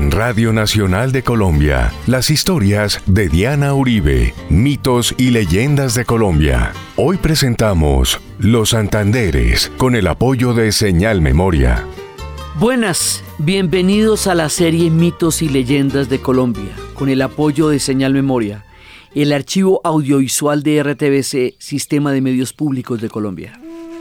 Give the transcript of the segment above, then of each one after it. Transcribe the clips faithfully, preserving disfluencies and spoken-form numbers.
En Radio Nacional de Colombia, las historias de Diana Uribe, mitos y leyendas de Colombia. Hoy presentamos Los Santanderes, con el apoyo de Señal Memoria. Buenas, bienvenidos a la serie Mitos y Leyendas de Colombia, con el apoyo de Señal Memoria, el archivo audiovisual de R T V C, Sistema de Medios Públicos de Colombia.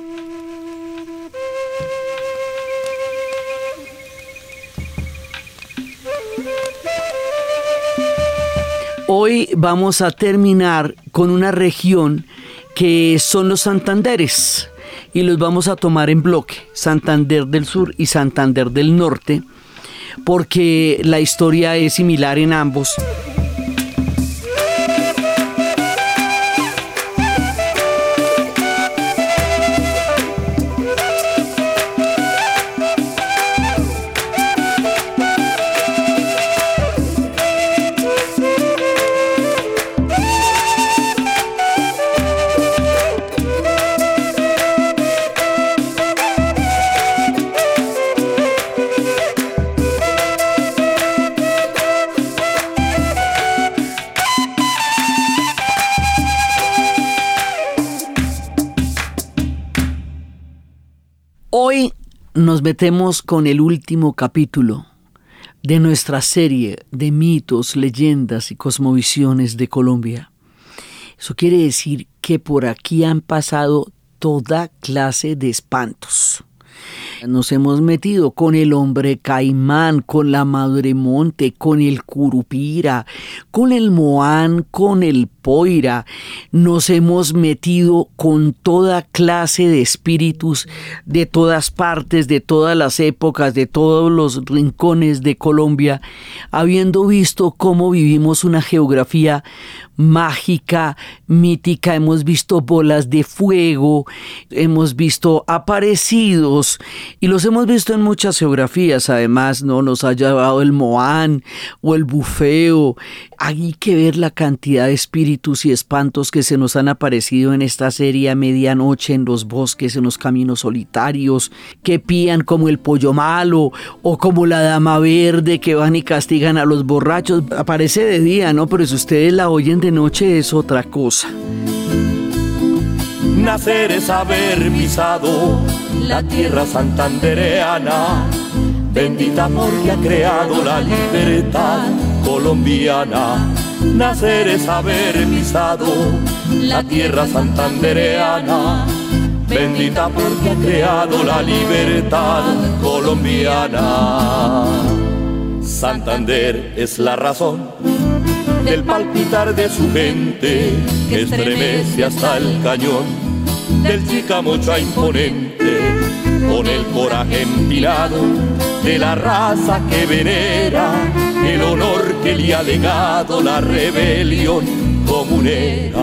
Hoy vamos a terminar con una región que son los Santanderes y los vamos a tomar en bloque, Santander del Sur y Santander del Norte, porque la historia es similar en ambos. Hoy nos metemos con el último capítulo de nuestra serie de mitos, leyendas y cosmovisiones de Colombia. Eso quiere decir que por aquí han pasado toda clase de espantos. Nos hemos metido con el hombre caimán, con la madre monte, con el curupira, con el moán, con el poira. Nos hemos metido con toda clase de espíritus de todas partes, de todas las épocas, de todos los rincones de Colombia, habiendo visto cómo vivimos una geografía mágica, mítica. Hemos visto bolas de fuego, hemos visto aparecidos y los hemos visto en muchas geografías. Además, no nos ha llevado el moán o el bufeo. Hay que ver la cantidad de espíritus y espantos que se nos han aparecido en esta serie a medianoche, en los bosques, en los caminos solitarios, que pían como el pollo malo o como la dama verde que van y castigan a los borrachos. Aparece de día, ¿no? Pero si ustedes la oyen de noche es otra cosa. Nacer es haber pisado la tierra santandereana, bendita porque ha creado la libertad colombiana. Nacer es haber pisado la tierra santandereana, bendita porque ha creado la libertad colombiana. Santander es la razón del palpitar de su gente, que estremece hasta el cañón del Chicamocha imponente, con el coraje empinado de la raza que venera el honor que le ha legado la rebelión comunera.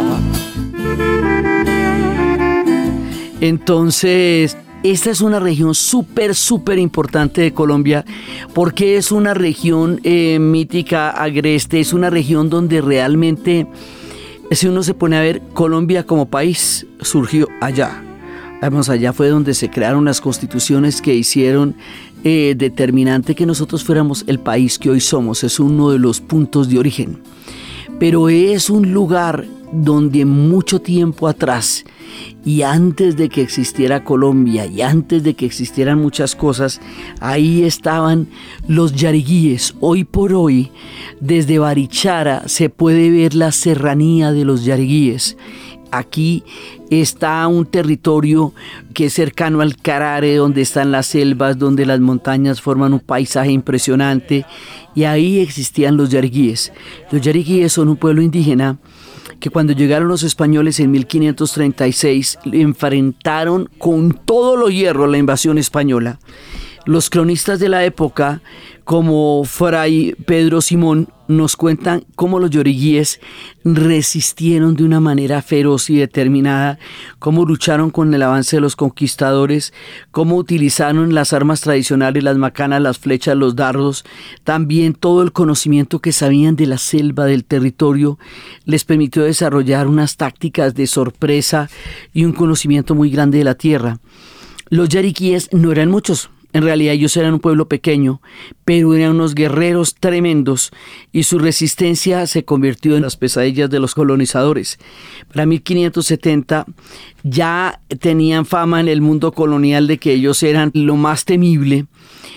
Entonces, esta es una región súper, súper importante de Colombia, porque es una región eh, mítica, agreste, es una región donde realmente, si uno se pone a ver, Colombia como país surgió allá. Vamos, allá fue donde se crearon las constituciones que hicieron eh, determinante que nosotros fuéramos el país que hoy somos. Es uno de los puntos de origen. Pero es un lugar donde mucho tiempo atrás, y antes de que existiera Colombia y antes de que existieran muchas cosas, ahí estaban los yariguíes. Hoy por hoy, desde Barichara se puede ver la serranía de los yariguíes. Aquí está un territorio que es cercano al Carare, donde están las selvas, donde las montañas forman un paisaje impresionante, y ahí existían los yariguíes. Los yariguíes son un pueblo indígena que cuando llegaron los españoles en mil quinientos treinta y seis enfrentaron con todo lo hierro la invasión española. Los cronistas de la época, como Fray Pedro Simón, nos cuentan cómo los yariguíes resistieron de una manera feroz y determinada, cómo lucharon con el avance de los conquistadores, cómo utilizaron las armas tradicionales, las macanas, las flechas, los dardos, también todo el conocimiento que sabían de la selva, del territorio, les permitió desarrollar unas tácticas de sorpresa y un conocimiento muy grande de la tierra. Los yariguíes no eran muchos. En realidad ellos eran un pueblo pequeño, pero eran unos guerreros tremendos y su resistencia se convirtió en las pesadillas de los colonizadores. Para mil quinientos setenta ya tenían fama en el mundo colonial de que ellos eran lo más temible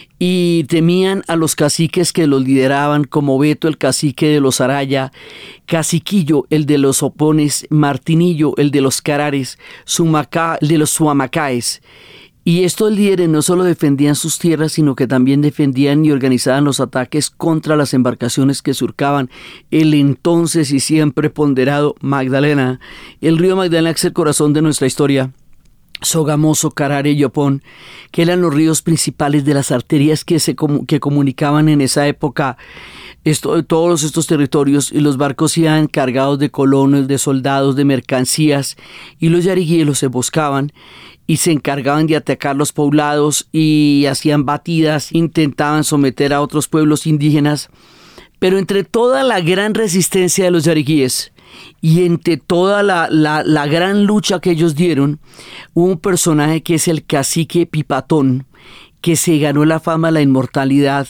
y temían a los caciques que los lideraban, como Beto, el cacique de los Araya, Caciquillo, el de los Opones, Martinillo, el de los Carares, Sumacá, el de los Suamacaes. Y estos líderes no solo defendían sus tierras, sino que también defendían y organizaban los ataques contra las embarcaciones que surcaban el entonces y siempre ponderado Magdalena. El río Magdalena es el corazón de nuestra historia. Sogamoso, Carare y Yopón, que eran los ríos principales de las arterias que se que comunicaban en esa época esto, todos estos territorios, y los barcos iban cargados de colonos, de soldados, de mercancías, y los yariguíes los emboscaban y se encargaban de atacar los poblados y hacían batidas, intentaban someter a otros pueblos indígenas. Pero entre toda la gran resistencia de los yariguíes y entre toda la, la, la gran lucha que ellos dieron, hubo un personaje que es el cacique Pipatón, que se ganó la fama, la inmortalidad,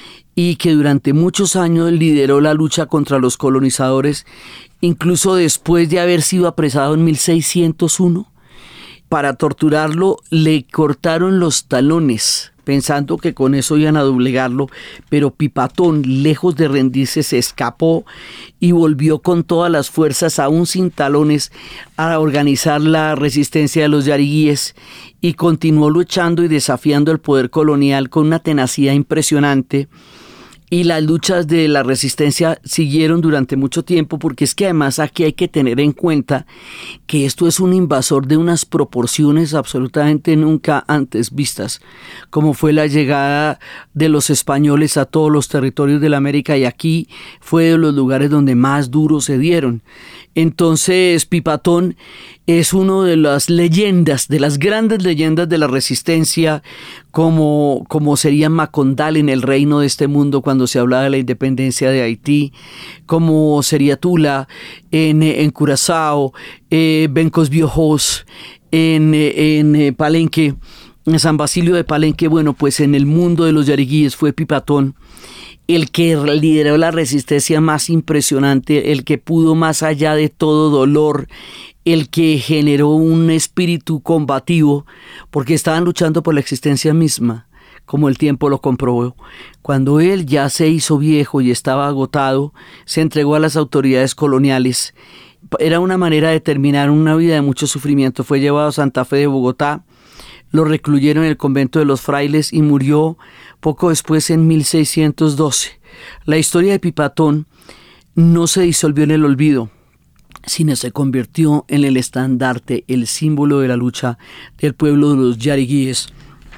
y que durante muchos años lideró la lucha contra los colonizadores, incluso después de haber sido apresado en mil seiscientos uno. Para torturarlo le cortaron los talones, pensando que con eso iban a doblegarlo, pero Pipatón, lejos de rendirse, se escapó y volvió con todas las fuerzas, aún sin talones, a organizar la resistencia de los yariguíes y continuó luchando y desafiando el poder colonial con una tenacidad impresionante. Y las luchas de la resistencia siguieron durante mucho tiempo, porque es que además aquí hay que tener en cuenta que esto es un invasor de unas proporciones absolutamente nunca antes vistas, como fue la llegada de los españoles a todos los territorios de la América, y aquí fue de los lugares donde más duro se dieron. Entonces Pipatón es uno de las leyendas, de las grandes leyendas de la resistencia, como, como sería Macondal en el reino de este mundo cuando se hablaba de la independencia de Haití, como sería Tula en, en Curazao, eh, Bencos Biojos en, en eh, Palenque, en San Basilio de Palenque. Bueno, pues en el mundo de los yariguíes fue Pipatón el que lideró la resistencia más impresionante, el que pudo más allá de todo dolor, el que generó un espíritu combativo, porque estaban luchando por la existencia misma, como el tiempo lo comprobó. Cuando él ya se hizo viejo y estaba agotado, se entregó a las autoridades coloniales. Era una manera de terminar una vida de mucho sufrimiento. Fue llevado a Santa Fe de Bogotá, lo recluyeron en el convento de los frailes y murió poco después en mil seiscientos doce. La historia de Pipatón no se disolvió en el olvido, sino se convirtió en el estandarte, el símbolo de la lucha del pueblo de los yariguíes,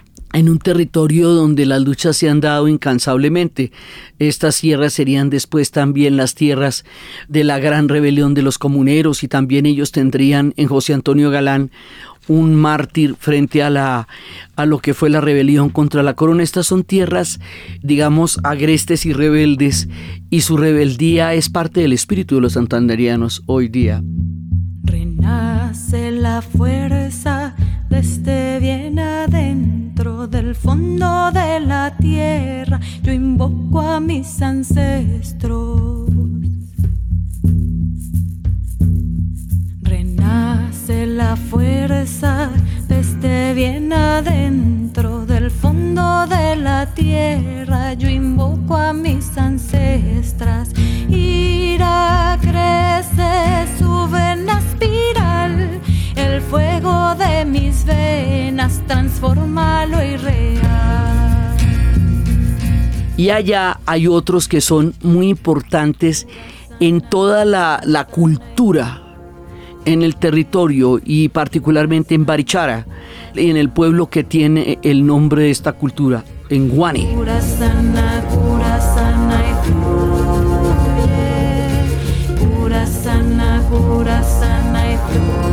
en un territorio donde las luchas se han dado incansablemente. Estas tierras serían después también las tierras de la gran rebelión de los comuneros, y también ellos tendrían en José Antonio Galán un mártir frente a la a lo que fue la rebelión contra la corona. Estas son tierras, digamos, agrestes y rebeldes, y su rebeldía es parte del espíritu de los santanderianos hoy día. Renace la fuerza desde bien adentro del fondo de la tierra. Yo invoco a mis ancestros. Renace la fuerza desde bien adentro del fondo de la tierra. Yo invoco a mis ancestras. Ira crece, sube en espiral. El fuego de mis venas transforma lo irreal. Y allá hay otros que son muy importantes en toda la, la cultura, en el territorio, y particularmente en Barichara, en el pueblo que tiene el nombre de esta cultura, en Guane. Cura sana, cura sana y fluye. Cura sana, cura sana y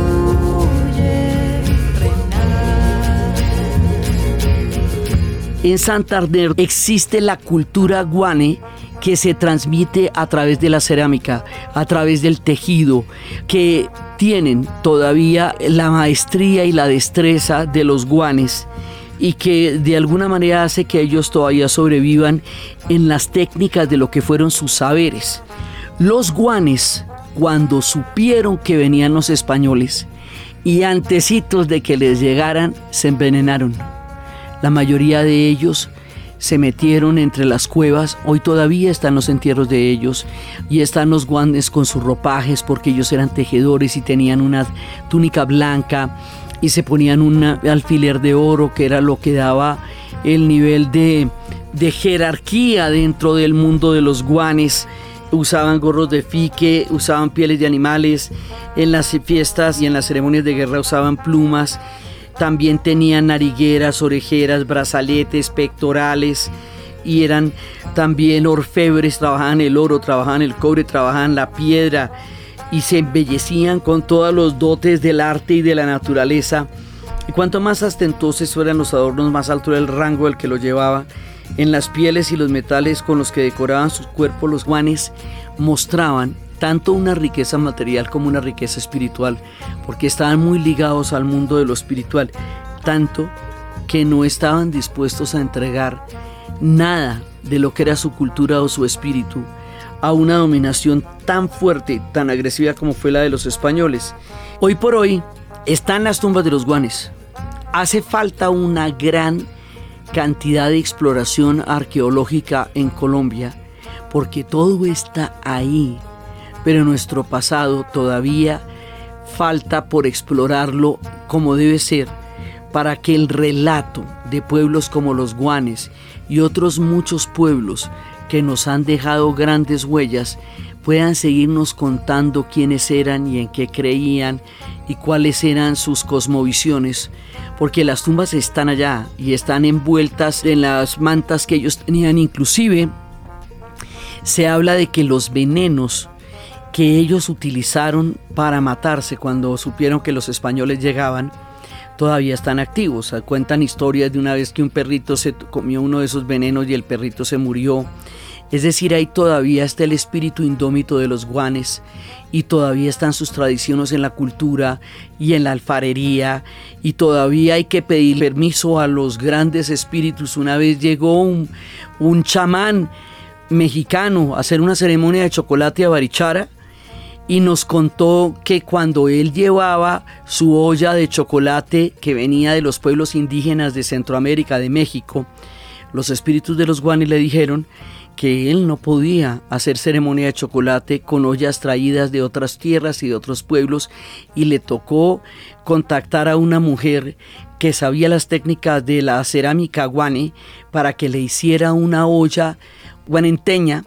fluye. En Santander existe la cultura guane, que se transmite a través de la cerámica, a través del tejido, que tienen todavía la maestría y la destreza de los guanes, y que de alguna manera hace que ellos todavía sobrevivan en las técnicas de lo que fueron sus saberes. Los guanes, cuando supieron que venían los españoles y antecitos de que les llegaran, se envenenaron. La mayoría de ellos se metieron entre las cuevas. Hoy todavía están los entierros de ellos y están los guanes con sus ropajes, porque ellos eran tejedores y tenían una túnica blanca y se ponían un alfiler de oro, que era lo que daba el nivel de, de jerarquía dentro del mundo de los guanes. Usaban gorros de fique, usaban pieles de animales, en las fiestas y en las ceremonias de guerra usaban plumas. También tenían narigueras, orejeras, brazaletes, pectorales, y eran también orfebres, trabajaban el oro, trabajaban el cobre, trabajaban la piedra, y se embellecían con todos los dotes del arte y de la naturaleza. Y cuanto más ostentosos fueran los adornos, más alto era el rango del que los llevaba. En las pieles y los metales con los que decoraban sus cuerpos, los guanes mostraban tanto una riqueza material como una riqueza espiritual, porque estaban muy ligados al mundo de lo espiritual, tanto que no estaban dispuestos a entregar nada de lo que era su cultura o su espíritu a una dominación tan fuerte, tan agresiva como fue la de los españoles. Hoy por hoy están las tumbas de los guanes. Hace falta una gran cantidad de exploración arqueológica en Colombia, porque todo está ahí, pero nuestro pasado todavía falta por explorarlo como debe ser, para que el relato de pueblos como los guanes y otros muchos pueblos que nos han dejado grandes huellas puedan seguirnos contando quiénes eran y en qué creían y cuáles eran sus cosmovisiones, porque las tumbas están allá y están envueltas en las mantas que ellos tenían. Inclusive se habla de que los venenos que ellos utilizaron para matarse cuando supieron que los españoles llegaban todavía están activos. Cuentan historias de una vez que un perrito se comió uno de esos venenos y el perrito se murió. Es decir, ahí todavía está el espíritu indómito de los guanes y todavía están sus tradiciones en la cultura y en la alfarería, y todavía hay que pedir permiso a los grandes espíritus. Una vez llegó un, un chamán mexicano a hacer una ceremonia de chocolate a Barichara y nos contó que cuando él llevaba su olla de chocolate que venía de los pueblos indígenas de Centroamérica, de México, los espíritus de los guanes le dijeron que él no podía hacer ceremonia de chocolate con ollas traídas de otras tierras y de otros pueblos, y le tocó contactar a una mujer que sabía las técnicas de la cerámica guane para que le hiciera una olla guanenteña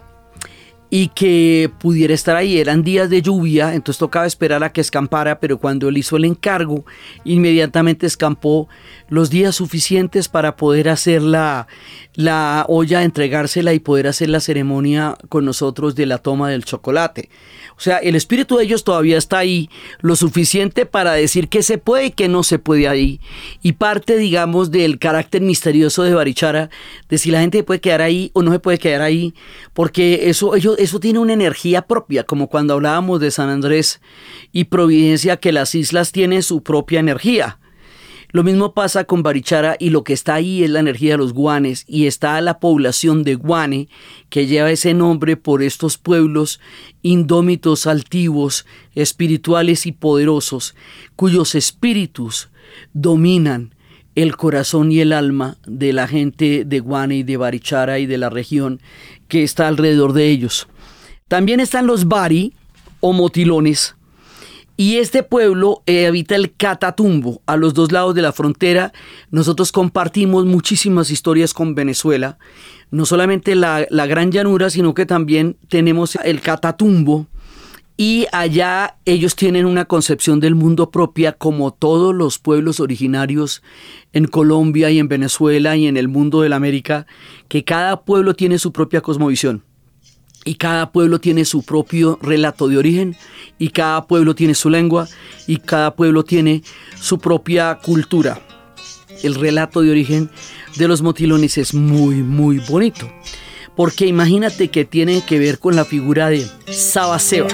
y que pudiera estar ahí. Eran días de lluvia, entonces tocaba esperar a que escampara, pero cuando él hizo el encargo, inmediatamente escampó los días suficientes para poder hacer la, la olla, entregársela y poder hacer la ceremonia con nosotros de la toma del chocolate. O sea, el espíritu de ellos todavía está ahí, lo suficiente para decir que se puede y que no se puede ahí. Y parte, digamos, del carácter misterioso de Barichara, de si la gente puede quedar ahí o no se puede quedar ahí, porque eso, ellos, eso tiene una energía propia, como cuando hablábamos de San Andrés y Providencia, que las islas tienen su propia energía. Lo mismo pasa con Barichara, y lo que está ahí es la energía de los guanes, y está la población de Guane, que lleva ese nombre por estos pueblos indómitos, altivos, espirituales y poderosos, cuyos espíritus dominan el corazón y el alma de la gente de Guane y de Barichara y de la región que está alrededor de ellos. También están los Bari o motilones, y este pueblo eh, habita el Catatumbo, a los dos lados de la frontera. Nosotros compartimos muchísimas historias con Venezuela, no solamente la, la Gran Llanura, sino que también tenemos el Catatumbo, y allá ellos tienen una concepción del mundo propia, como todos los pueblos originarios en Colombia y en Venezuela y en el mundo de la América, que cada pueblo tiene su propia cosmovisión. Y cada pueblo tiene su propio relato de origen, y cada pueblo tiene su lengua, y cada pueblo tiene su propia cultura. El relato de origen de los motilones es muy, muy bonito, porque imagínate que tiene que ver con la figura de Sabaseba.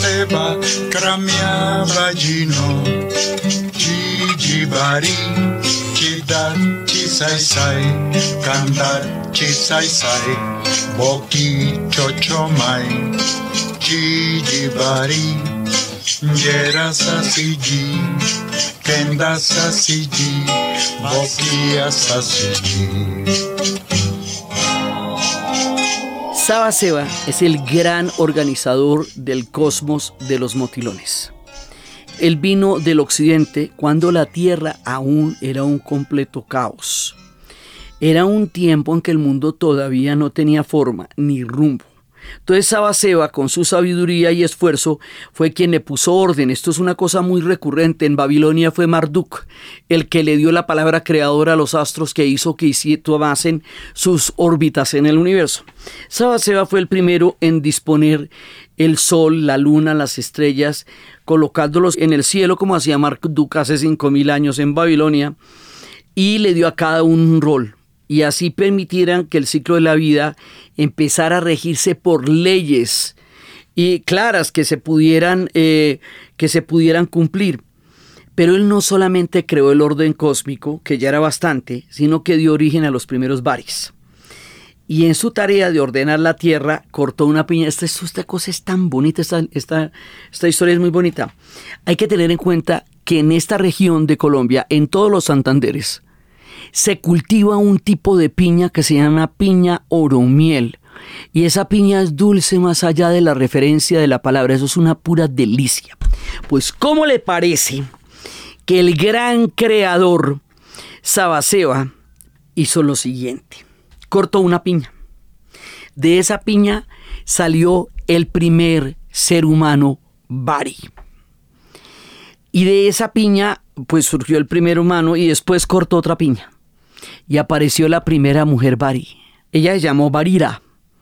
Sabaseba, Kramia Bajino, Jijibari, Bailar chisay say, cantar chisay say, boqui chochomay, chillibari, yerasasiji, kendasasiji, boqui asasiji. Saba Seba es el gran organizador del cosmos de los motilones. Él vino del occidente cuando la tierra aún era un completo caos. Era un tiempo en que el mundo todavía no tenía forma ni rumbo. Entonces Saba Seba, con su sabiduría y esfuerzo, fue quien le puso orden. Esto es una cosa muy recurrente. En Babilonia fue Marduk el que le dio la palabra creadora a los astros, que hizo que tomasen sus órbitas en el universo. Saba Seba fue el primero en disponer el sol, la luna, las estrellas, colocándolos en el cielo como hacía Marduk hace cinco mil años en Babilonia, y le dio a cada uno un rol. Y así permitieran que el ciclo de la vida empezara a regirse por leyes y claras que se pudieran, eh, que se pudieran cumplir. Pero él no solamente creó el orden cósmico, que ya era bastante, sino que dio origen a los primeros Varis. Y en su tarea de ordenar la tierra, cortó una piña. Esta, esta cosa es tan bonita, esta, esta, esta historia es muy bonita. Hay que tener en cuenta que en esta región de Colombia, en todos los Santanderes, se cultiva un tipo de piña que se llama piña oromiel. Y esa piña es dulce más allá de la referencia de la palabra. Eso es una pura delicia. Pues, ¿cómo le parece que el gran creador Saba Seba hizo lo siguiente? Cortó una piña. De esa piña salió el primer ser humano Vari. Y de esa piña pues surgió el primer humano, y después cortó otra piña y apareció la primera mujer Vari. Ella se llamó Varira.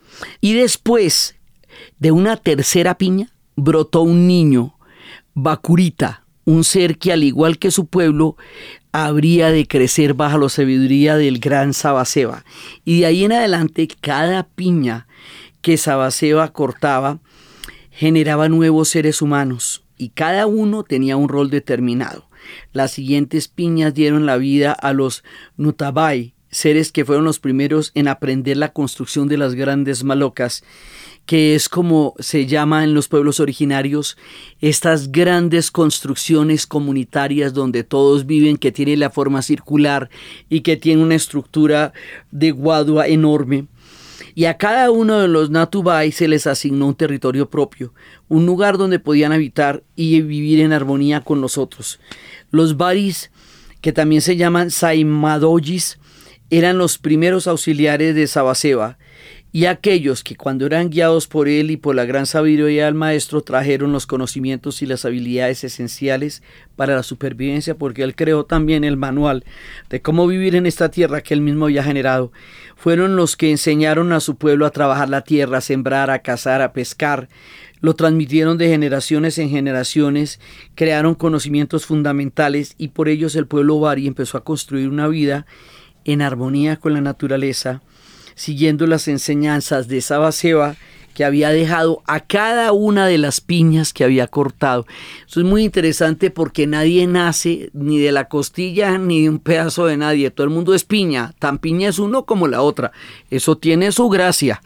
Y después de una tercera piña brotó un niño, Bakurita, un ser que al igual que su pueblo habría de crecer bajo la sabiduría del gran Saba Seba. Y de ahí en adelante cada piña que Saba Seba cortaba generaba nuevos seres humanos, y cada uno tenía un rol determinado. Las siguientes piñas dieron la vida a los Nutabai, seres que fueron los primeros en aprender la construcción de las grandes malocas, que es como se llama en los pueblos originarios, estas grandes construcciones comunitarias donde todos viven, que tienen la forma circular y que tienen una estructura de guadua enorme. Y a cada uno de los Natubai se les asignó un territorio propio, un lugar donde podían habitar y vivir en armonía con los otros. Los Varis, que también se llaman Saimadojis, eran los primeros auxiliares de Saba Seba, y aquellos que cuando eran guiados por él y por la gran sabiduría del maestro trajeron los conocimientos y las habilidades esenciales para la supervivencia, porque él creó también el manual de cómo vivir en esta tierra que él mismo había generado. Fueron los que enseñaron a su pueblo a trabajar la tierra, a sembrar, a cazar, a pescar. Lo transmitieron de generaciones en generaciones, crearon conocimientos fundamentales, y por ellos el pueblo Vari empezó a construir una vida en armonía con la naturaleza, siguiendo las enseñanzas de Saba Seba, que había dejado a cada una de las piñas que había cortado. Eso es muy interesante porque nadie nace ni de la costilla ni de un pedazo de nadie. Todo el mundo es piña. Tan piña es uno como la otra. Eso tiene su gracia.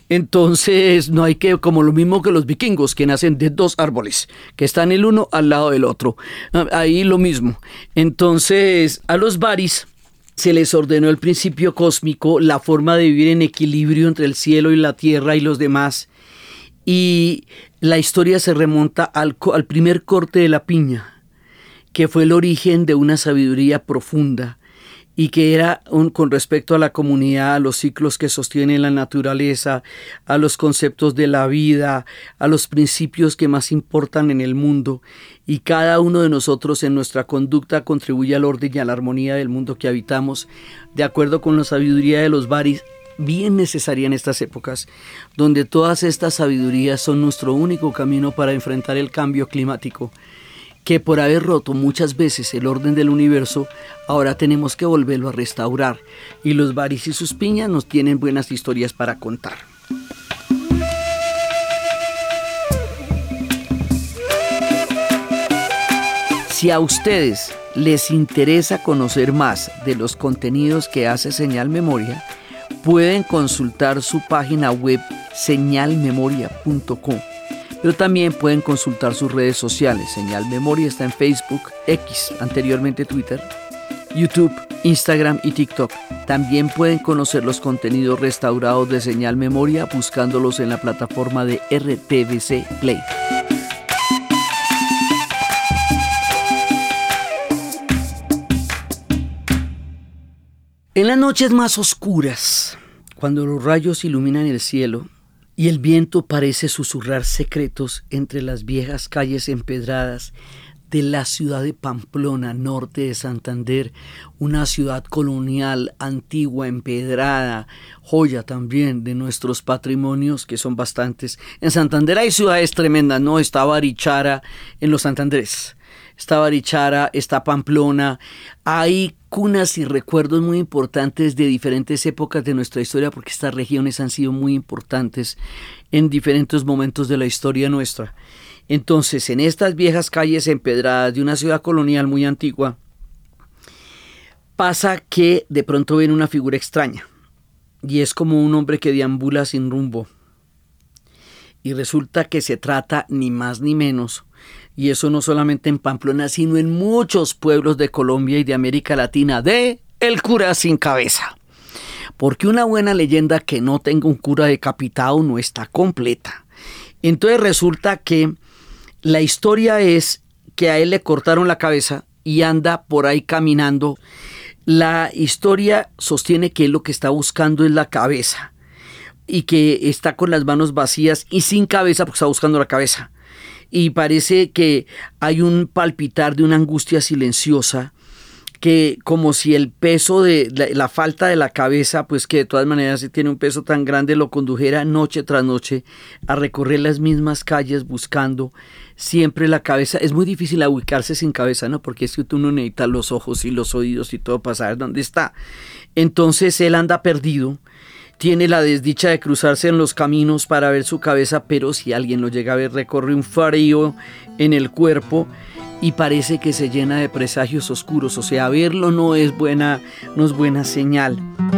Entonces no hay que, como lo mismo que los vikingos, que nacen de dos árboles, que están el uno al lado del otro. Ahí lo mismo. Entonces a los Varis se les ordenó el principio cósmico, la forma de vivir en equilibrio entre el cielo y la tierra y los demás. Y la historia se remonta al, al primer corte de la piña, que fue el origen de una sabiduría profunda, y que era un, con respecto a la comunidad, a los ciclos que sostienen la naturaleza, a los conceptos de la vida, a los principios que más importan en el mundo. Y cada uno de nosotros en nuestra conducta contribuye al orden y a la armonía del mundo que habitamos, de acuerdo con la sabiduría de los Varis, bien necesaria en estas épocas, donde todas estas sabidurías son nuestro único camino para enfrentar el cambio climático, que por haber roto muchas veces el orden del universo, ahora tenemos que volverlo a restaurar. Y los Varis y sus piñas nos tienen buenas historias para contar. Si a ustedes les interesa conocer más de los contenidos que hace Señal Memoria, pueden consultar su página web señal memoria punto com. Pero también pueden consultar sus redes sociales. Señal Memoria está en Facebook, X, anteriormente Twitter, YouTube, Instagram y TikTok. También pueden conocer los contenidos restaurados de Señal Memoria buscándolos en la plataforma de R T V C Play. En las noches más oscuras, cuando los rayos iluminan el cielo y el viento parece susurrar secretos entre las viejas calles empedradas de la ciudad de Pamplona, norte de Santander, una ciudad colonial, antigua, empedrada, joya también de nuestros patrimonios, que son bastantes. En Santander hay ciudades tremendas, ¿no? Está Barichara en los Santanderes, está Barichara, está Pamplona. Hay cunas y recuerdos muy importantes de diferentes épocas de nuestra historia, porque estas regiones han sido muy importantes en diferentes momentos de la historia nuestra. Entonces, en estas viejas calles empedradas de una ciudad colonial muy antigua, pasa que de pronto ven una figura extraña, y es como un hombre que deambula sin rumbo. Y resulta que se trata ni más ni menos, y eso no solamente en Pamplona, sino en muchos pueblos de Colombia y de América Latina, de el cura sin cabeza. Porque una buena leyenda que no tenga un cura decapitado no está completa. Entonces resulta que la historia es que a él le cortaron la cabeza y anda por ahí caminando. La historia sostiene que él lo que está buscando es la cabeza y que está con las manos vacías y sin cabeza porque está buscando la cabeza. Y parece que hay un palpitar de una angustia silenciosa, que como si el peso de la, la falta de la cabeza, pues que de todas maneras tiene un peso tan grande, lo condujera noche tras noche a recorrer las mismas calles buscando siempre la cabeza. Es muy difícil ubicarse sin cabeza, ¿no? Porque es que uno necesita los ojos y los oídos y todo para saber dónde está. Entonces él anda perdido, tiene la desdicha de cruzarse en los caminos para ver su cabeza, pero si alguien lo llega a ver, recorre un frío en el cuerpo y parece que se llena de presagios oscuros. O sea, verlo no es buena, no es buena señal.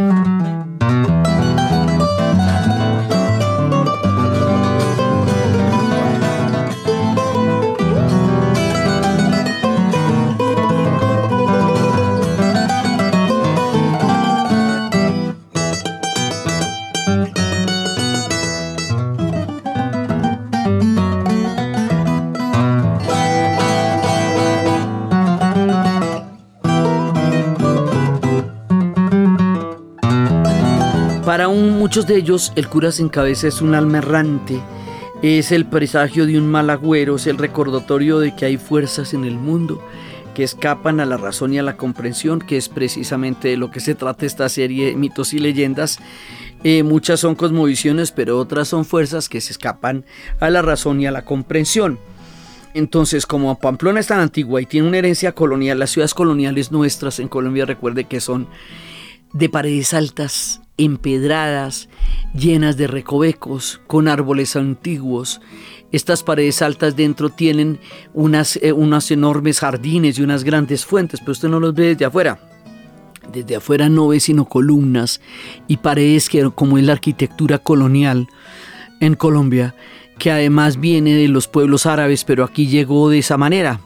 Para un, muchos de ellos, el cura sin cabeza es un alma errante, es el presagio de un mal agüero, es el recordatorio de que hay fuerzas en el mundo que escapan a la razón y a la comprensión, que es precisamente de lo que se trata esta serie de mitos y leyendas. Eh, muchas son cosmovisiones, pero otras son fuerzas que se escapan a la razón y a la comprensión. Entonces, como Pamplona es tan antigua y tiene una herencia colonial, las ciudades coloniales nuestras en Colombia, recuerde que son de paredes altas, empedradas, llenas de recovecos, con árboles antiguos. Estas paredes altas dentro tienen unas, eh, unos enormes jardines y unas grandes fuentes, pero usted no los ve desde afuera. Desde afuera no ve sino columnas y paredes que, como es la arquitectura colonial en Colombia, que además viene de los pueblos árabes, pero aquí llegó de esa manera.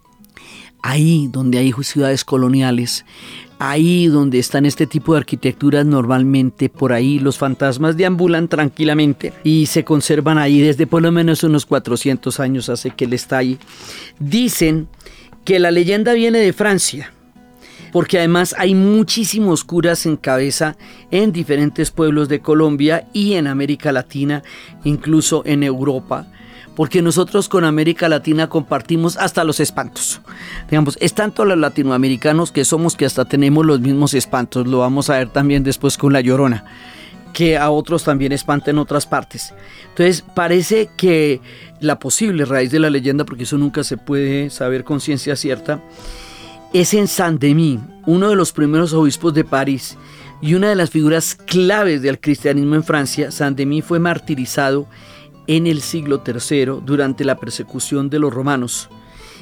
Ahí donde hay ciudades coloniales, ahí donde están este tipo de arquitecturas, normalmente por ahí los fantasmas deambulan tranquilamente y se conservan ahí desde por lo menos unos cuatrocientos años hace que él está ahí. Dicen que la leyenda viene de Francia, porque además hay muchísimos curas sin cabeza en diferentes pueblos de Colombia y en América Latina, incluso en Europa. Porque nosotros con América Latina compartimos hasta los espantos. Digamos, es tanto los latinoamericanos que somos que hasta tenemos los mismos espantos. Lo vamos a ver también después con La Llorona, que a otros también espanta en otras partes. Entonces parece que la posible raíz de la leyenda, porque eso nunca se puede saber con ciencia cierta, es en Saint-Denis, uno de los primeros obispos de París y una de las figuras claves del cristianismo en Francia. Saint-Denis fue martirizado en el siglo tercero durante la persecución de los romanos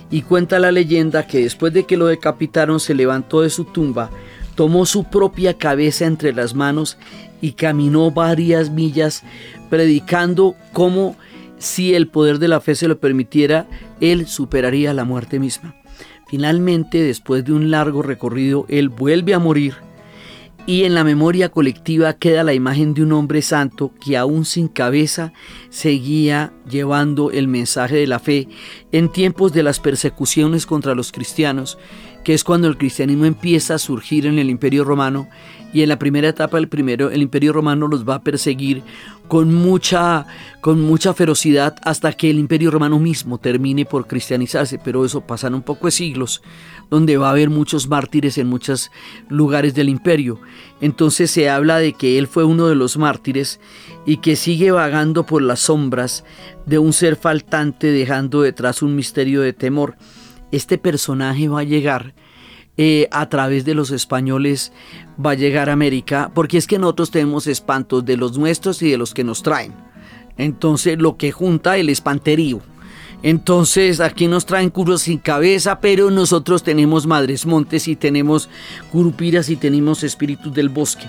Y cuenta la leyenda que después de que lo decapitaron se levantó de su tumba, tomó su propia cabeza entre las manos y caminó varias millas predicando cómo, si el poder de la fe se lo permitiera, él superaría la muerte misma. Finalmente, después de un largo recorrido, él vuelve a morir y en la memoria colectiva queda la imagen de un hombre santo que aún sin cabeza seguía llevando el mensaje de la fe en tiempos de las persecuciones contra los cristianos, que es cuando el cristianismo empieza a surgir en el Imperio Romano, y en la primera etapa del primero, el Imperio Romano los va a perseguir con mucha, con mucha ferocidad hasta que el Imperio Romano mismo termine por cristianizarse, pero eso pasan un poco de siglos, donde va a haber muchos mártires en muchos lugares del imperio. Entonces se habla de que él fue uno de los mártires y que sigue vagando por las sombras de un ser faltante, dejando detrás un misterio de temor. Este personaje va a llegar eh, a través de los españoles, va a llegar a América, porque es que nosotros tenemos espantos de los nuestros y de los que nos traen. Entonces lo que junta el espanterío. Entonces aquí nos traen curos sin cabeza, pero nosotros tenemos madres montes y tenemos curupiras y tenemos espíritus del bosque.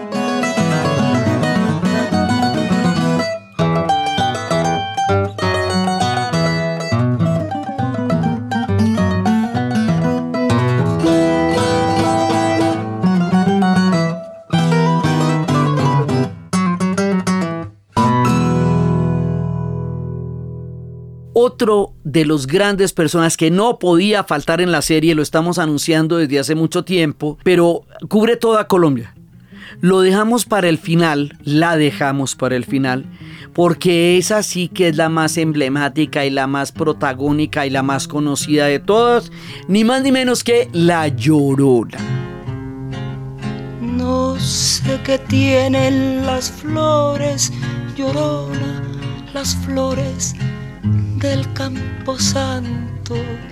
Otro de los grandes personas que no podía faltar en la serie, lo estamos anunciando desde hace mucho tiempo, pero cubre toda Colombia. Lo dejamos para el final, la dejamos para el final, porque esa sí que es la más emblemática y la más protagónica y la más conocida de todas, ni más ni menos que La Llorona. No sé qué tienen las flores, Llorona, las flores del Camposanto.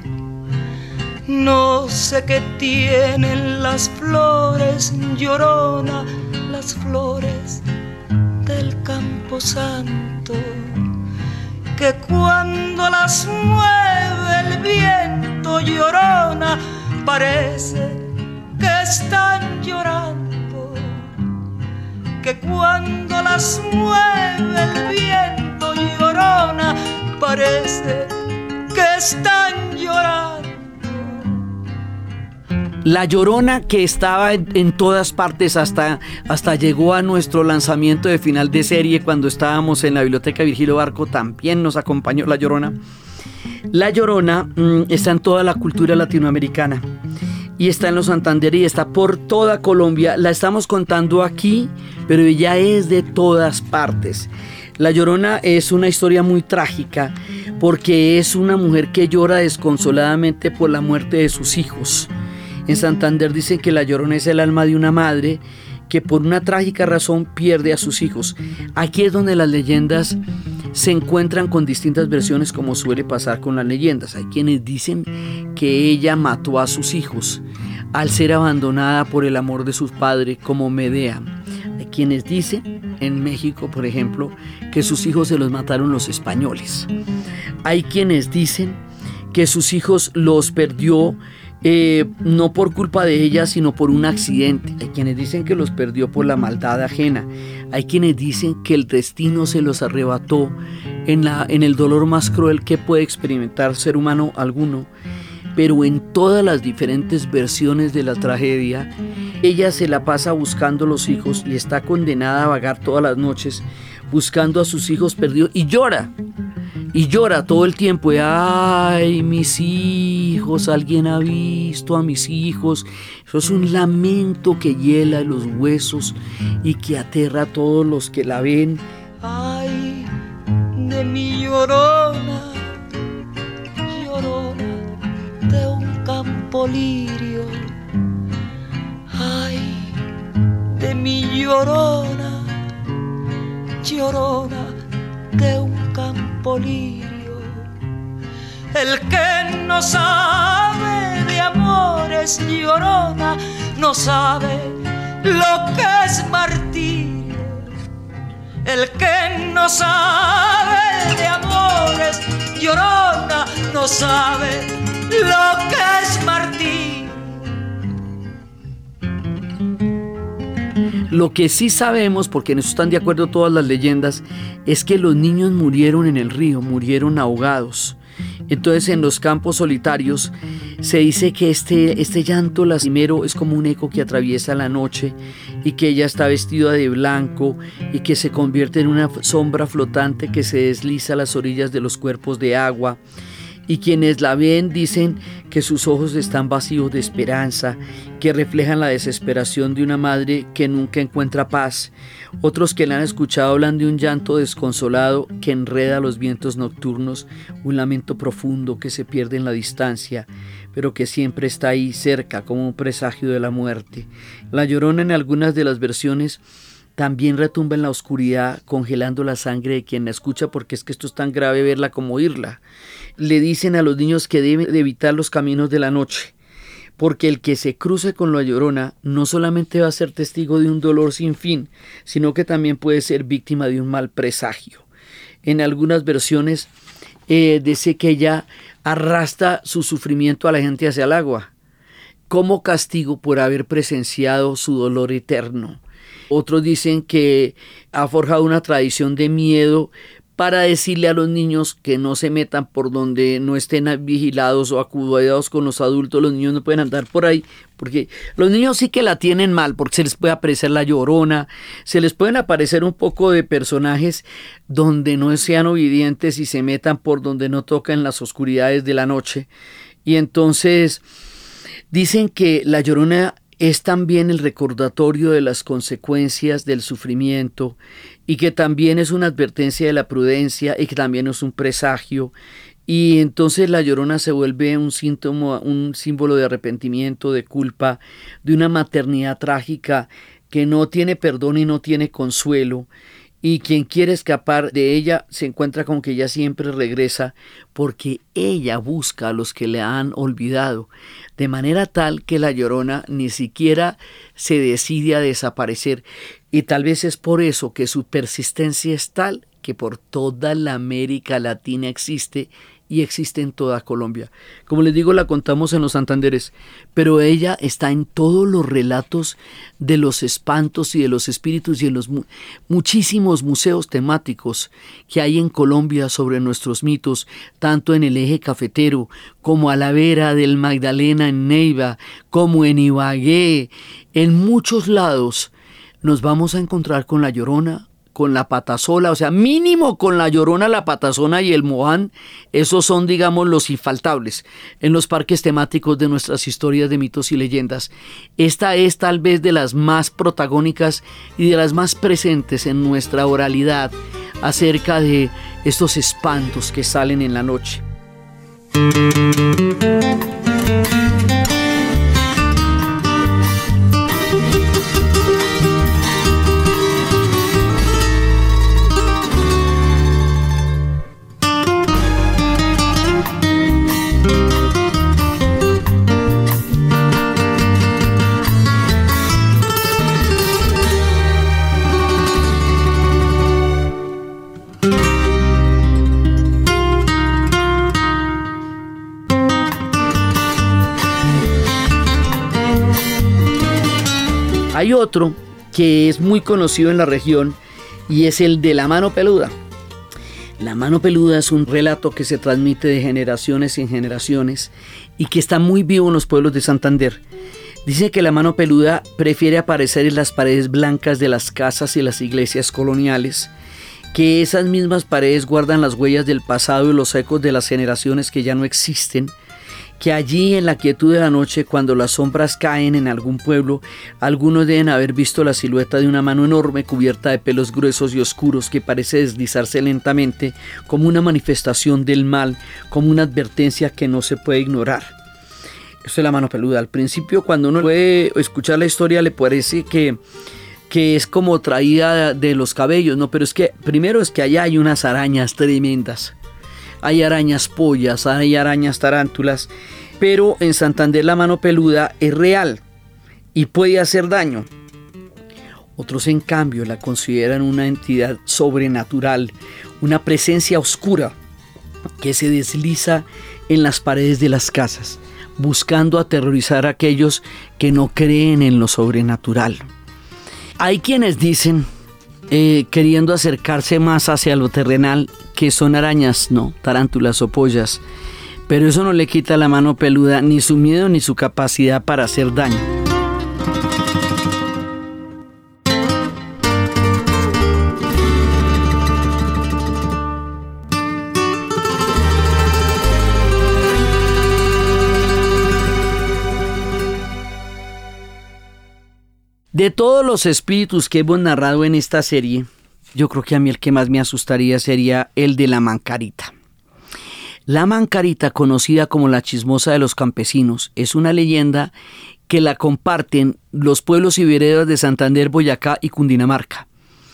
No sé qué tienen las flores, Llorona, las flores del Camposanto, que cuando las mueve el viento, Llorona, parece que están llorando, que cuando las mueve el viento, Llorona, parece que están llorando. La Llorona, que estaba en, en todas partes, hasta, hasta llegó a nuestro lanzamiento de final de serie cuando estábamos en la biblioteca Virgilio Barco, también nos acompañó La Llorona. La Llorona mmm, está en toda la cultura latinoamericana y está en los Santander y está por toda Colombia. La estamos contando aquí, pero ella es de todas partes. La Llorona es una historia muy trágica porque es una mujer que llora desconsoladamente por la muerte de sus hijos. En Santander dicen que La Llorona es el alma de una madre que por una trágica razón pierde a sus hijos. Aquí es donde las leyendas se encuentran con distintas versiones, como suele pasar con las leyendas. Hay quienes dicen que ella mató a sus hijos al ser abandonada por el amor de su padre, como Medea. Hay quienes dicen, en México por ejemplo, que sus hijos se los mataron los españoles. Hay quienes dicen que sus hijos los perdió Eh, no por culpa de ella, sino por un accidente. Hay quienes dicen que los perdió por la maldad ajena. Hay quienes dicen que el destino se los arrebató en, la, en el dolor más cruel que puede experimentar ser humano alguno. Pero en todas las diferentes versiones de la tragedia, ella se la pasa buscando los hijos y está condenada a vagar todas las noches buscando a sus hijos perdidos, y llora. Y llora todo el tiempo, y ay, mis hijos, alguien ha visto a mis hijos. Eso es un lamento que hiela los huesos y que aterra a todos los que la ven. Ay, de mi Llorona, Llorona de un campo lirio. Ay, de mi Llorona, Llorona de un campo lirio. El que no sabe de amores, Llorona, no sabe lo que es martirio. El que no sabe de amores, Llorona, no sabe lo que es martirio. Lo que sí sabemos, porque en eso están de acuerdo todas las leyendas, es que los niños murieron en el río, murieron ahogados. Entonces en los campos solitarios se dice que este, este llanto lastimero es como un eco que atraviesa la noche y que ella está vestida de blanco y que se convierte en una sombra flotante que se desliza a las orillas de los cuerpos de agua. Y quienes la ven dicen que sus ojos están vacíos de esperanza, que reflejan la desesperación de una madre que nunca encuentra paz. Otros que la han escuchado hablan de un llanto desconsolado que enreda los vientos nocturnos, un lamento profundo que se pierde en la distancia, pero que siempre está ahí cerca como un presagio de la muerte. La Llorona en algunas de las versiones también retumba en la oscuridad, congelando la sangre de quien la escucha, porque es que esto es tan grave verla como oírla. Le dicen a los niños que deben de evitar los caminos de la noche, porque el que se cruce con la Llorona no solamente va a ser testigo de un dolor sin fin, sino que también puede ser víctima de un mal presagio. En algunas versiones eh, dice que ella arrastra su sufrimiento a la gente hacia el agua, como castigo por haber presenciado su dolor eterno. Otros dicen que ha forjado una tradición de miedo para decirle a los niños que no se metan por donde no estén vigilados o acudidos con los adultos. Los niños no pueden andar por ahí, porque los niños sí que la tienen mal, porque se les puede aparecer la Llorona, se les pueden aparecer un poco de personajes donde no sean obedientes y se metan por donde no tocan las oscuridades de la noche. Y entonces dicen que la Llorona es también el recordatorio de las consecuencias del sufrimiento y que también es una advertencia de la prudencia y que también es un presagio. Y entonces la Llorona se vuelve un síntoma, un símbolo de arrepentimiento, de culpa, de una maternidad trágica que no tiene perdón y no tiene consuelo. Y quien quiere escapar de ella se encuentra con que ella siempre regresa, porque ella busca a los que le han olvidado, de manera tal que la Llorona ni siquiera se decide a desaparecer. Y tal vez es por eso que su persistencia es tal que por toda la América Latina existe y existe en toda Colombia. Como les digo, la contamos en los Santanderes, pero ella está en todos los relatos de los espantos y de los espíritus y en los mu- muchísimos museos temáticos que hay en Colombia sobre nuestros mitos, tanto en el eje cafetero como a la vera del Magdalena en Neiva, como en Ibagué. En muchos lados nos vamos a encontrar con la Llorona, con la patasola, o sea, mínimo con la Llorona, la patazona y el mohán. Esos son, digamos, los infaltables en los parques temáticos de nuestras historias de mitos y leyendas. Esta es tal vez de las más protagónicas y de las más presentes en nuestra oralidad acerca de estos espantos que salen en la noche. Hay otro que es muy conocido en la región y es el de la mano peluda. La mano peluda es un relato que se transmite de generaciones en generaciones y que está muy vivo en los pueblos de Santander. Dice que la mano peluda prefiere aparecer en las paredes blancas de las casas y las iglesias coloniales, que esas mismas paredes guardan las huellas del pasado y los ecos de las generaciones que ya no existen, que allí en la quietud de la noche, cuando las sombras caen en algún pueblo, algunos deben haber visto la silueta de una mano enorme cubierta de pelos gruesos y oscuros que parece deslizarse lentamente como una manifestación del mal, como una advertencia que no se puede ignorar. Esto es la mano peluda. Al principio, cuando uno puede escuchar la historia, le parece que, que es como traída de los cabellos, ¿no? Pero es que primero es que allá hay unas arañas tremendas. Hay arañas pollas, hay arañas tarántulas, pero en Santander la mano peluda es real y puede hacer daño. Otros, en cambio, la consideran una entidad sobrenatural, una presencia oscura que se desliza en las paredes de las casas, buscando aterrorizar a aquellos que no creen en lo sobrenatural. Hay quienes dicen, eh, queriendo acercarse más hacia lo terrenal, que son arañas, no, tarántulas o pollas, pero eso no le quita a la mano peluda ni su miedo ni su capacidad para hacer daño. De todos los espíritus que hemos narrado en esta serie, yo creo que a mí el que más me asustaría sería el de la Mancarita. La Mancarita, conocida como la chismosa de los campesinos, es una leyenda que la comparten los pueblos y veredas de Santander, Boyacá y Cundinamarca.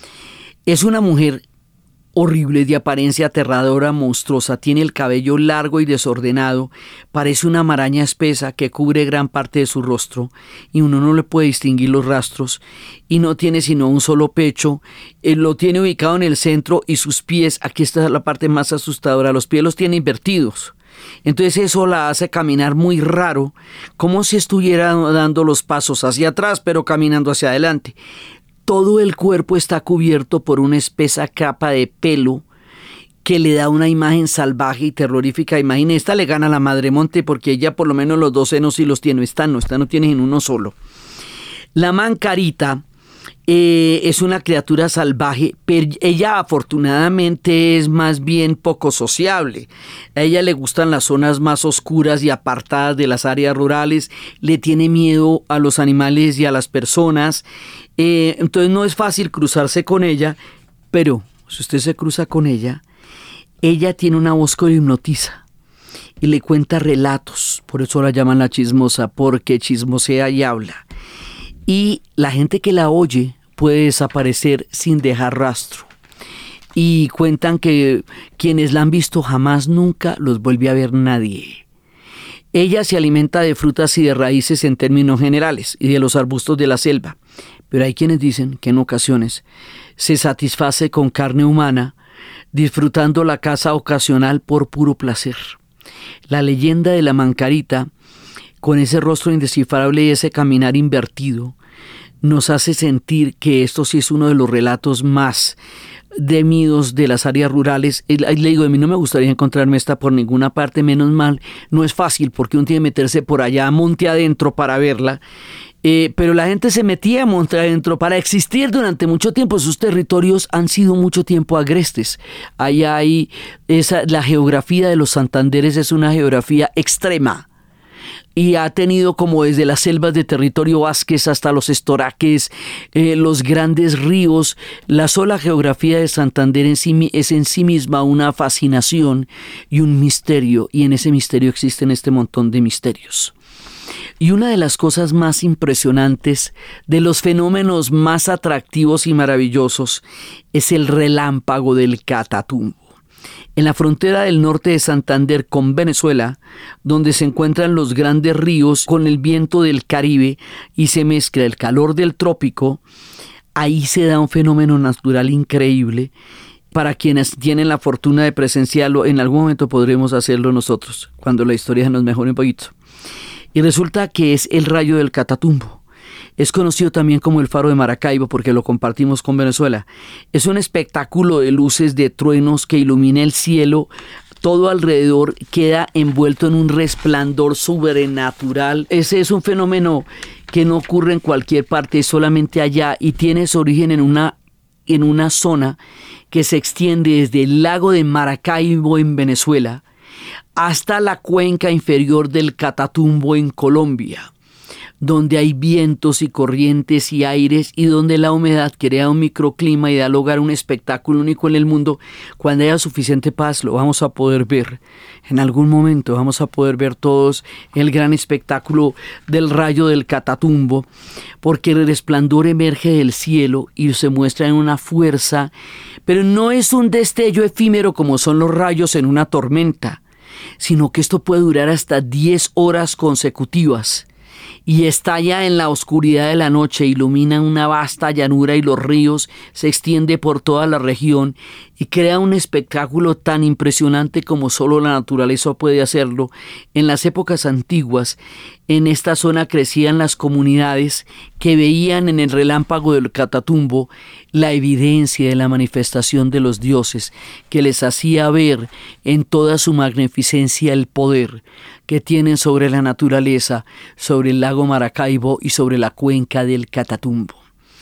Es una mujer horrible, de apariencia aterradora, monstruosa, tiene el cabello largo y desordenado, parece una maraña espesa que cubre gran parte de su rostro y uno no le puede distinguir los rastros, y no tiene sino un solo pecho, él lo tiene ubicado en el centro y sus pies, aquí está la parte más asustadora, los pies los tiene invertidos. Entonces eso la hace caminar muy raro, como si estuviera dando los pasos hacia atrás, pero caminando hacia adelante. Todo el cuerpo está cubierto por una espesa capa de pelo que le da una imagen salvaje y terrorífica. Imagínate, esta le gana a la Madre Monte porque ella por lo menos los dos senos sí los tiene, esta no, esta no tiene en uno solo. La Mancarita eh, es una criatura salvaje, pero ella afortunadamente es más bien poco sociable. A ella le gustan las zonas más oscuras y apartadas de las áreas rurales, le tiene miedo a los animales y a las personas. Eh, entonces no es fácil cruzarse con ella, pero si usted se cruza con ella, ella tiene una voz que lo hipnotiza y le cuenta relatos, por eso la llaman la chismosa, porque chismosea y habla. Y la gente que la oye puede desaparecer sin dejar rastro. Y cuentan que quienes la han visto jamás nunca los vuelve a ver nadie. Ella se alimenta de frutas y de raíces en términos generales y de los arbustos de la selva. Pero hay quienes dicen que en ocasiones se satisface con carne humana, disfrutando la caza ocasional por puro placer. La leyenda de la Mancarita, con ese rostro indescifrable y ese caminar invertido, nos hace sentir que esto sí es uno de los relatos más temidos de las áreas rurales. Y le digo, a mí no me gustaría encontrarme esta por ninguna parte, menos mal, no es fácil porque uno tiene que meterse por allá monte adentro para verla. Eh, pero la gente se metía a monte adentro para existir durante mucho tiempo. Sus territorios han sido mucho tiempo agrestes. Allá hay esa, la geografía de los Santanderes es una geografía extrema. Y ha tenido como desde las selvas de Territorio Vázquez hasta los estoraques, eh, los grandes ríos. La sola geografía de Santander en sí, es en sí misma una fascinación y un misterio. Y en ese misterio existen este montón de misterios. Y una de las cosas más impresionantes, de los fenómenos más atractivos y maravillosos, es el relámpago del Catatumbo. En la frontera del norte de Santander con Venezuela, donde se encuentran los grandes ríos con el viento del Caribe y se mezcla el calor del trópico, ahí se da un fenómeno natural increíble. Para quienes tienen la fortuna de presenciarlo, en algún momento podremos hacerlo nosotros, cuando la historia nos mejore un poquito. Y resulta que es el rayo del Catatumbo. Es conocido también como el faro de Maracaibo porque lo compartimos con Venezuela. Es un espectáculo de luces, de truenos que ilumina el cielo. Todo alrededor queda envuelto en un resplandor sobrenatural. Ese es un fenómeno que no ocurre en cualquier parte, solamente allá, y tiene su origen en una, en una zona que se extiende desde el lago de Maracaibo en Venezuela hasta la cuenca inferior del Catatumbo en Colombia, donde hay vientos y corrientes y aires y donde la humedad crea un microclima y da lugar a un espectáculo único en el mundo. Cuando haya suficiente paz lo vamos a poder ver. En algún momento vamos a poder ver todos el gran espectáculo del rayo del Catatumbo, porque el resplandor emerge del cielo y se muestra en una fuerza, pero no es un destello efímero como son los rayos en una tormenta, sino que esto puede durar hasta diez horas consecutivas. y estalla en la oscuridad de la noche, ilumina una vasta llanura y los ríos, se extiende por toda la región y crea un espectáculo tan impresionante como solo la naturaleza puede hacerlo. En las épocas antiguas, en esta zona crecían las comunidades que veían en el relámpago del Catatumbo la evidencia de la manifestación de los dioses, que les hacía ver en toda su magnificencia el poder que tienen sobre la naturaleza, sobre el lago Maracaibo y sobre la cuenca del Catatumbo.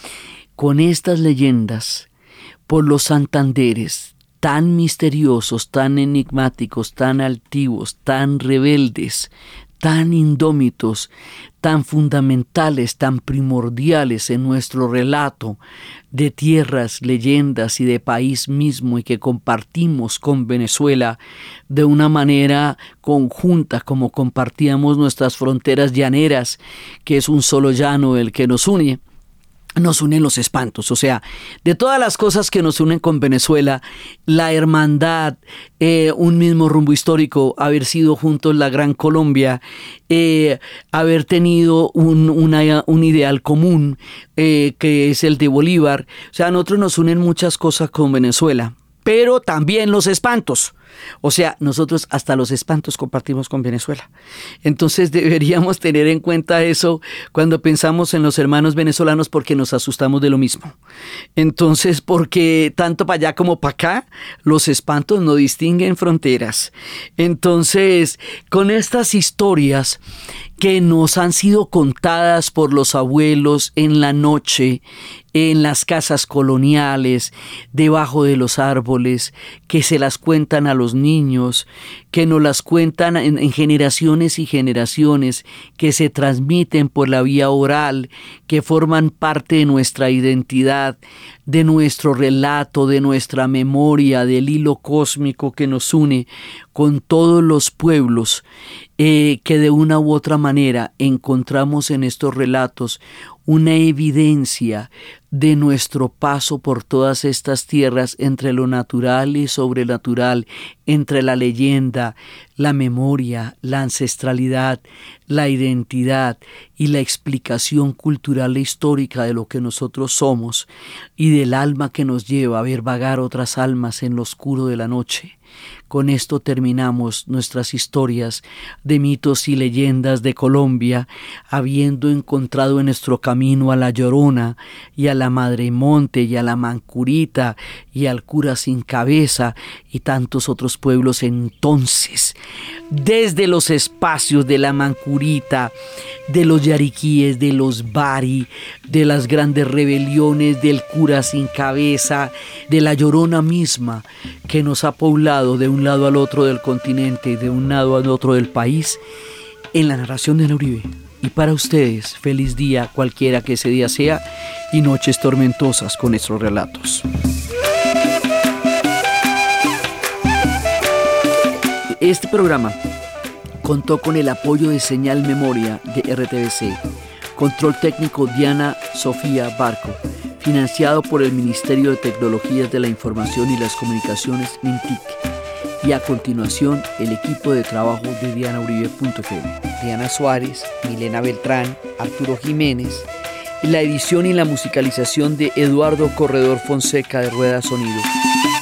Con estas leyendas, por los Santanderes, tan misteriosos, tan enigmáticos, tan altivos, tan rebeldes, tan indómitos, tan fundamentales, tan primordiales en nuestro relato de tierras, leyendas y de país mismo, y que compartimos con Venezuela de una manera conjunta, como compartíamos nuestras fronteras llaneras, que es un solo llano el que nos une. Nos unen los espantos. O sea, de todas las cosas que nos unen con Venezuela, la hermandad, eh, un mismo rumbo histórico, haber sido juntos la Gran Colombia, eh, haber tenido un, una, un ideal común, eh, que es el de Bolívar. O sea, a nosotros nos unen muchas cosas con Venezuela, pero también los espantos. O sea, nosotros hasta los espantos compartimos con Venezuela. Entonces deberíamos tener en cuenta eso cuando pensamos en los hermanos venezolanos, porque nos asustamos de lo mismo. Entonces, porque tanto para allá como para acá, los espantos no distinguen fronteras. Entonces, con estas historias que nos han sido contadas por los abuelos en la noche, en las casas coloniales, debajo de los árboles, que se las cuentan a los niños, que nos las cuentan en, en generaciones y generaciones, que se transmiten por la vía oral, que forman parte de nuestra identidad, de nuestro relato, de nuestra memoria, del hilo cósmico que nos une con todos los pueblos, eh, que de una u otra manera encontramos en estos relatos una evidencia de nuestro paso por todas estas tierras, entre lo natural y sobrenatural, entre la leyenda, la memoria, la ancestralidad, la identidad y la explicación cultural e histórica de lo que nosotros somos, y del alma que nos lleva a ver vagar otras almas en lo oscuro de la noche. Con esto terminamos nuestras historias de mitos y leyendas de Colombia, habiendo encontrado en nuestro camino a la Llorona y a la Madre Monte y a la Mancurita y al Cura Sin Cabeza y tantos otros pueblos. Entonces, desde los espacios de la Mancurita, de los Yariquíes, de los Bari, de las grandes rebeliones del Cura Sin Cabeza, de la Llorona misma, que nos ha poblado de un lado al otro del continente y de un lado al otro del país, en la narración de Diana Uribe. Y para ustedes, feliz día cualquiera que ese día sea, y noches tormentosas con nuestros relatos. Este programa contó con el apoyo de Señal Memoria de R T V C, control técnico Diana Sofía Barco, financiado por el Ministerio de Tecnologías de la Información y las Comunicaciones, MINTIC. Y a continuación, el equipo de trabajo de diana uribe punto f m. Diana Suárez, Milena Beltrán, Arturo Jiménez, y la edición y la musicalización de Eduardo Corredor Fonseca de Rueda Sonido.